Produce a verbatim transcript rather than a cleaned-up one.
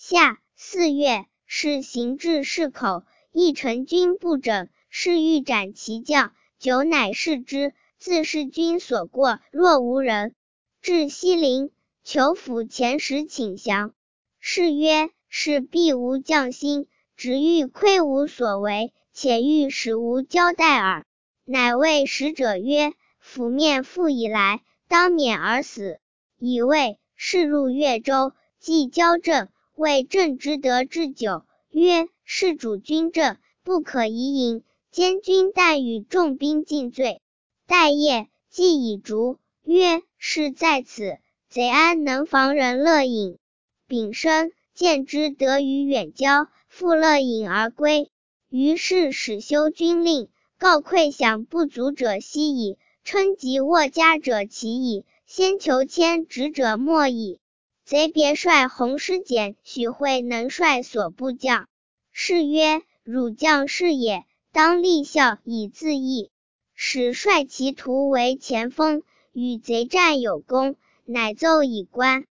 夏四月，是行至市口，议陈军不整，是欲斩其将，久乃视之，自是军所过，若无人。至西陵，求府前时请降。是曰：是必无将心，只欲窥吾所为，且欲使吾交代耳。乃谓使者曰：府面复以来，当免而死。以谓是入越州，即交政，谓政之得之久，曰：是主军政，不可疑隐。监军但与众兵尽罪。待夜，既已逐，曰：是在此，贼安能防人乐饮？丙申，见之得于远郊，复乐饮而归。于是始修军令，告馈饷不足者息矣，称疾握家者其矣，先求迁职者莫矣。贼别帅洪师简、许惠能率所部将。是曰：汝将士也，当立效以自义。使率其徒为前锋，与贼战有功，乃奏以观。